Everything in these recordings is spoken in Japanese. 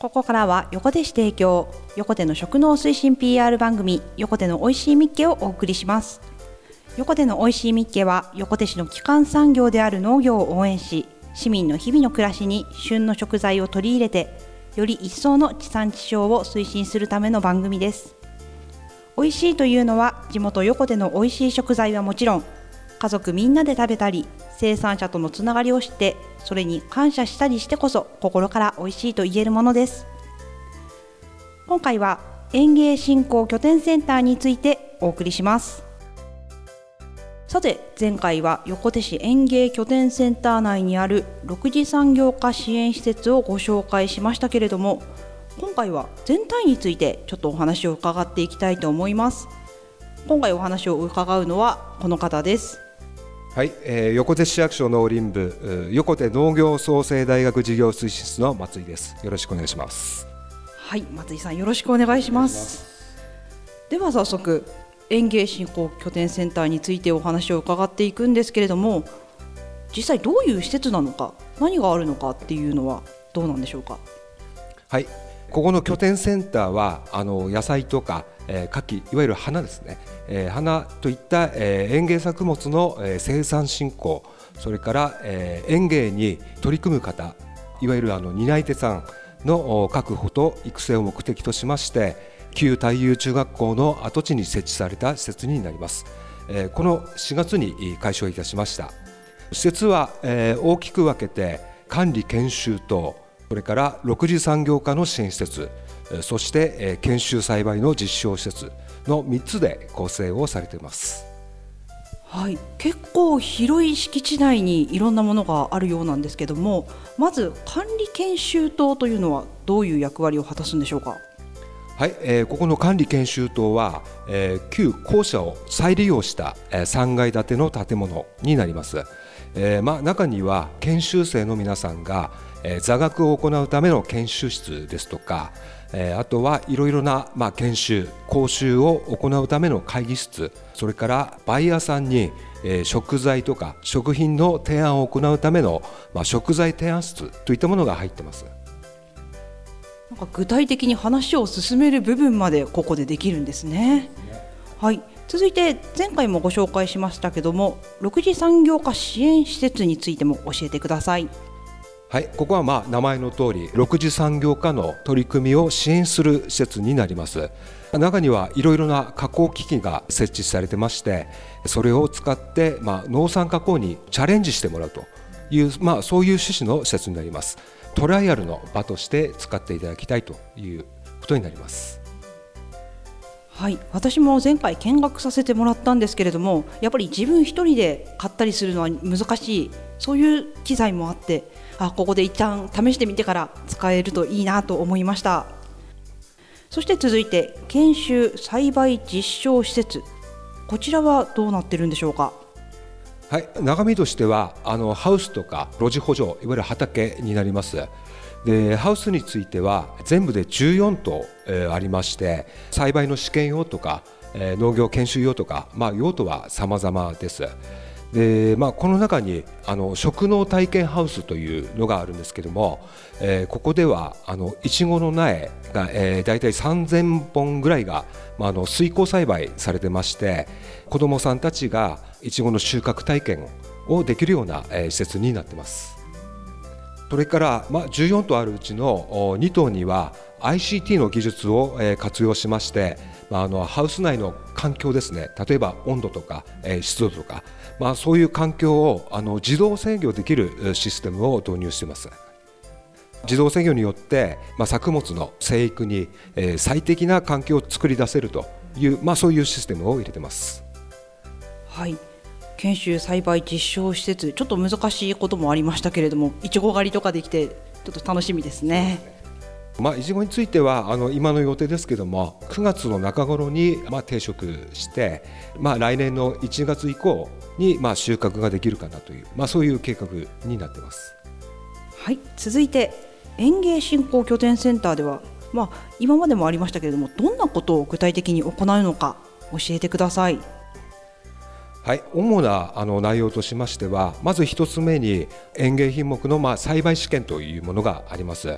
ここからは横手市提供、横手の食農推進 PR 番組、横手のおいしいみっけをお送りします。横手のおいしいみっけは、横手市の基幹産業である農業を応援し、市民の日々の暮らしに旬の食材を取り入れて、より一層の地産地消を推進するための番組です。おいしいというのは、地元横手のおいしい食材はもちろん、家族みんなで食べたり、生産者とのつながりを知って、それに感謝したりしてこそ心からおいしいと言えるものです。今回は園芸振興拠点センターについてお送りします。さて、前回は横手市園芸拠点センター内にある6次産業化支援施設をご紹介しましたけれども、今回は全体についてちょっとお話を伺っていきたいと思います。今回お話を伺うのはこの方です。 はい、横手市役所農林部横手農業創生大学事業推進室の松井です。よろしくお願いします。 はい、松井さんよろしくお願いします。では早速園芸振興拠点センターについてお話を伺っていくんですけれども、実際どういう施設なのか、何があるのかっていうのはどうなんでしょうか。 はい、ここの拠点センターは野菜とか、果樹、いわゆる花ですね、花といった、園芸作物の、生産振興、それから、園芸に取り組む方、いわゆる担い手さんの確保と育成を目的としまして、旧太夫中学校の跡地に設置された施設になります。この4月に開所いたしました。施設は、大きく分けて管理研修と、それから6次産業化の支援施設、そして研修栽培の実証施設の3つで構成をされています。 はい、結構広い敷地内にいろんなものがあるようなんですけども、まず管理研修棟というのはどういう役割を果たすんでしょうか。 はい、ここの管理研修棟は、旧校舎を再利用した、3階建ての建物になります。中には研修生の皆さんが、座学を行うための研修室ですとか、あとはいろいろな、研修講習を行うための会議室、それからバイヤーさんに、食材とか食品の提案を行うための、食材提案室といったものが入っています。 なんか具体的に話を進める部分までここでできるんですね。はい、続いて前回もご紹介しましたけども、6次産業化支援施設についても教えてください。 はい、ここは名前の通り6次産業化の取り組みを支援する施設になります。中にはいろいろな加工機器が設置されてまして、それを使って、農産加工にチャレンジしてもらうという、そういう趣旨の施設になります。トライアルの場として使っていただきたいということになります。 はい、私も前回見学させてもらったんですけれども、やっぱり自分一人で買ったりするのは難しい、そういう機材もあって、ここで一旦試してみてから使えるといいなと思いました。そして続いて研修栽培実証施設、こちらはどうなってるんでしょうか。 はい、中身としてはハウスとか露地補助、いわゆる畑になります。でハウスについては全部で14棟、ありまして、栽培の試験用とか、農業研修用とか、用途は様々です。でこの中に食農体験ハウスというのがあるんですけども、ここではいちごの苗が、だいたい3000本ぐらいが、水耕栽培されてまして、子どもさんたちがいちごの収穫体験をできるような、施設になっています。それから、14棟あるうちの2棟には ICT の技術を、活用しまして、ハウス内の環境ですね、例えば温度とか、湿度とか、そういう環境を自動制御できるシステムを導入しています。自動制御によって、作物の生育に、最適な環境を作り出せるという、そういうシステムを入れています。 はい、研修栽培実証施設、ちょっと難しいこともありましたけれども、いちご狩りとかできてちょっと楽しみですね。 いちごについては今の予定ですけども、9月の中頃に定食して、来年の1月以降に収穫ができるかなという、そういう計画になっています。 はい、続いて園芸振興拠点センターでは、今までもありましたけれども、どんなことを具体的に行うのか教えてください。 はい、主な内容としましては、まず一つ目に園芸品目の栽培試験というものがあります。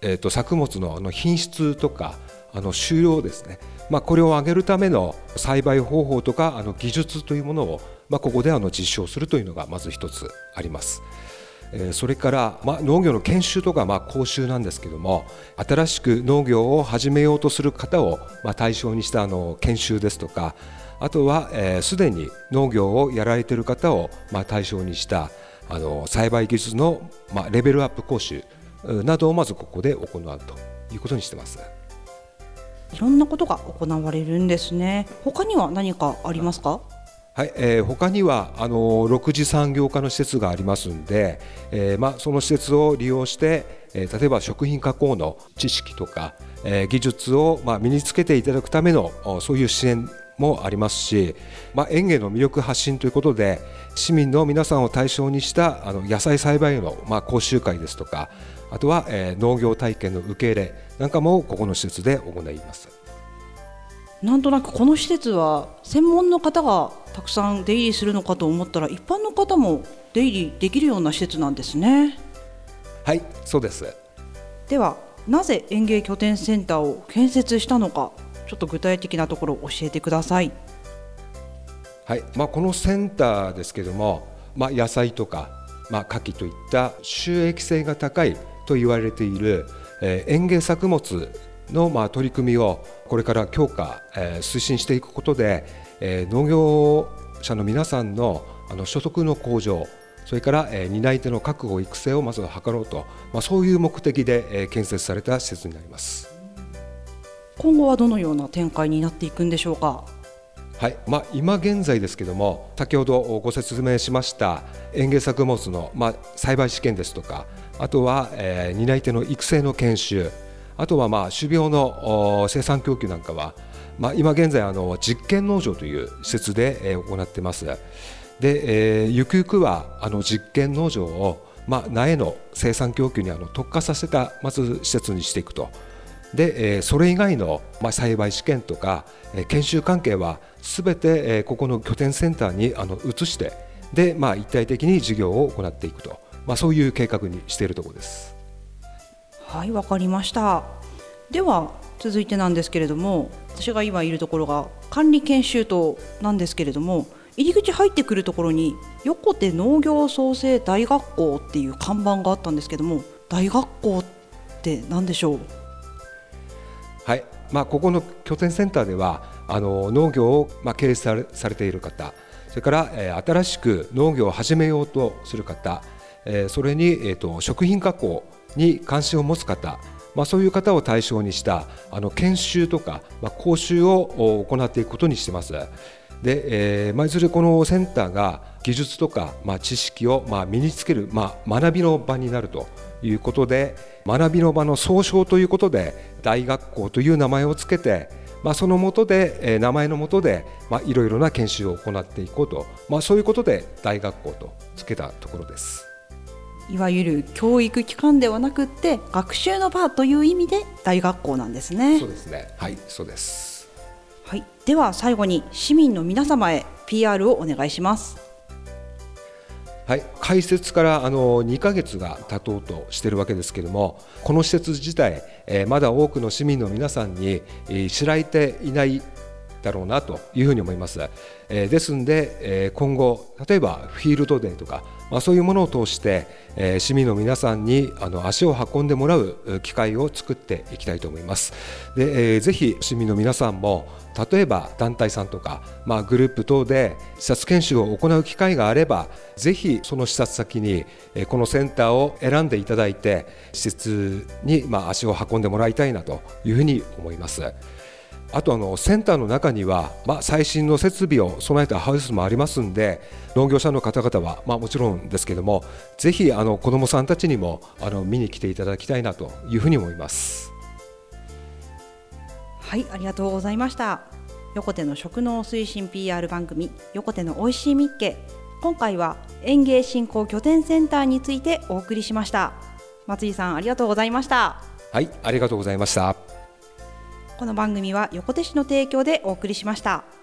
作物の品質とか収量ですね、これを上げるための栽培方法とか技術というものを、ここで実証するというのがまず一つあります。それから、農業の研修とか講習なんですけども、新しく農業を始めようとする方を対象にした研修ですとか、あとはすでに農業をやられている方を対象にした栽培技術のレベルアップ講習などをまずここで行うということにしてます。 いろんなことが行われるんですね。他には何かありますか？ はい、他には6次産業化の施設がありますので、その施設を利用して、例えば食品加工の知識とか、技術を身につけていただくためのそういう支援もありますし、園芸の魅力発信ということで市民の皆さんを対象にした野菜栽培の講習会ですとか、あとは農業体験の受け入れなんかもここの施設で行います。 なんとなくこの施設は専門の方がたくさん出入りするのかと思ったら、一般の方も出入りできるような施設なんですね。 はい、そうです。 ではなぜ園芸拠点センターを建設したのか、ちょっと具体的なところを教えてください。 はい、このセンターですけども、野菜とか、牡蠣といった収益性が高いと言われている、園芸作物の取り組みをこれから強化、推進していくことで、農業者の皆さんの所得の向上、それから、担い手の確保育成をまず図ろうと、そういう目的で、建設された施設になります。 今後はどのような展開になっていくんでしょうか？ はい、今現在ですけども、先ほどご説明しました園芸作物の、栽培試験ですとか、あとは、担い手の育成の研修、あとは種苗の生産供給なんかは、今現在実験農場という施設で、行っています。で、ゆくゆくは実験農場を、苗の生産供給に特化させたまず施設にしていくと。で、それ以外の、栽培試験とか、研修関係はすべて、ここの拠点センターに移して、で、一体的に事業を行っていくと、そういう計画にしているところです。 はい、わかりました。では続いてなんですけれども、私が今いるところが管理研修棟なんですけれども、入り口入ってくるところに横手農業創生大学校っていう看板があったんですけども、大学校って何でしょう？ はい、ここの拠点センターでは農業を経営されている方、それから、新しく農業を始めようとする方、それに、食品加工に関心を持つ方、そういう方を対象にした研修とか、講習を行っていくことにしています。で、いずれこのセンターが技術とか、知識を身につける、学びの場になるということで、学びの場の総称ということで大学校という名前をつけて、その下で、名前の下で、いろいろな研修を行っていこうと、そういうことで大学校とつけたところです。 いわゆる教育機関ではなくって学習の場という意味で大学校なんですね。 そうですね。はい、そうです。 はい、では最後に市民の皆様へ PR をお願いします。 はい、開設から2ヶ月が経とうとしているわけですけれども、この施設自体、まだ多くの市民の皆さんに知られていないだろうなというふうに思います。ですので、今後例えばフィールドデーとか、そういうものを通して、市民の皆さんに足を運んでもらう機会を作っていきたいと思います。で、ぜひ市民の皆さんも例えば団体さんとか、グループ等で視察研修を行う機会があれば、ぜひその視察先にこのセンターを選んでいただいて、施設に足を運んでもらいたいなというふうに思います。あとセンターの中には、最新の設備を備えたハウスもありますので、農業者の方々は、もちろんですけども、ぜひ子どもさんたちにも見に来ていただきたいなというふうに思います。 はい、ありがとうございました。横手の食農推進 PR 番組、横手のおいしいみっけ。今回は園芸振興拠点センターについてお送りしました。松井さん、ありがとうございました。 はい、ありがとうございました。 この番組は横手市の提供でお送りしました。